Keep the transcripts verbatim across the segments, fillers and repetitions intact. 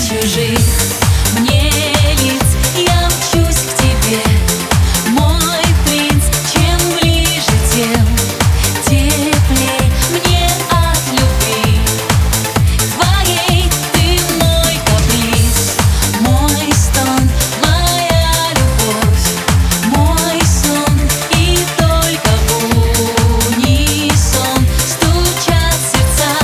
чужих мне лиц я мчусь к тебе, мой принц. Чем ближе, тем теплей мне от любви твоей. Ты мой каприз, мой стон, моя любовь, мой сон. И только в унисон стучат сердца.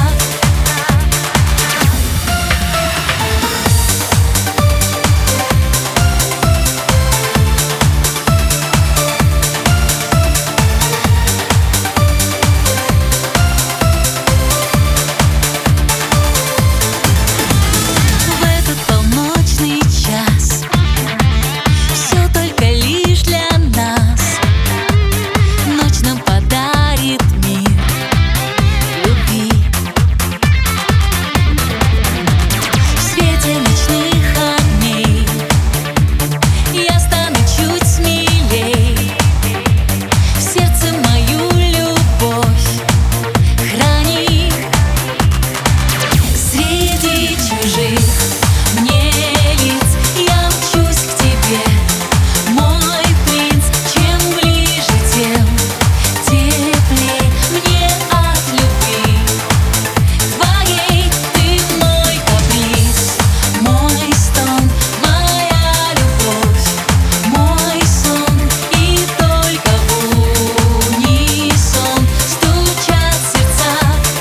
В этот полночный час все только лишь для нас. Ночь нам подарит мир любви. В свете ночных огней я стану чуть смелей. В сердце мою любовь храни. Среди чужих мне лиц я мчусь к тебе, мой принц. Чем ближе, тем теплей мне от любви твоей. Ты мой каприз, мой стон, моя любовь, мой сон. И только в унисон стучат сердца.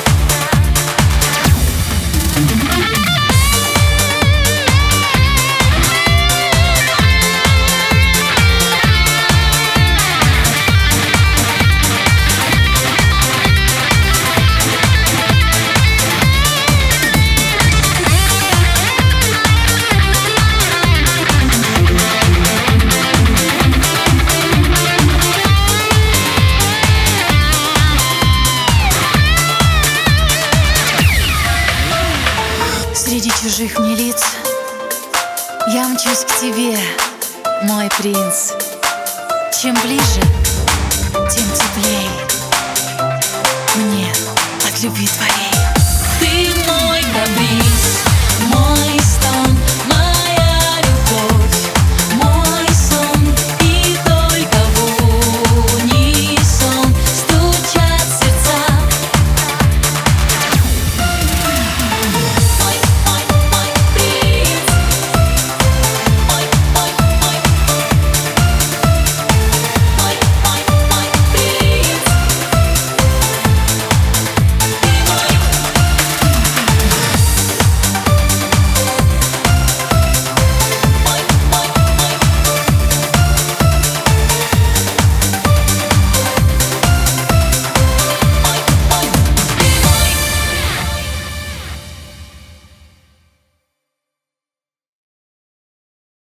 Среди чужих мне лиц я мчусь к тебе, мой принц. Чем ближе, тем теплей мне от любви твоей.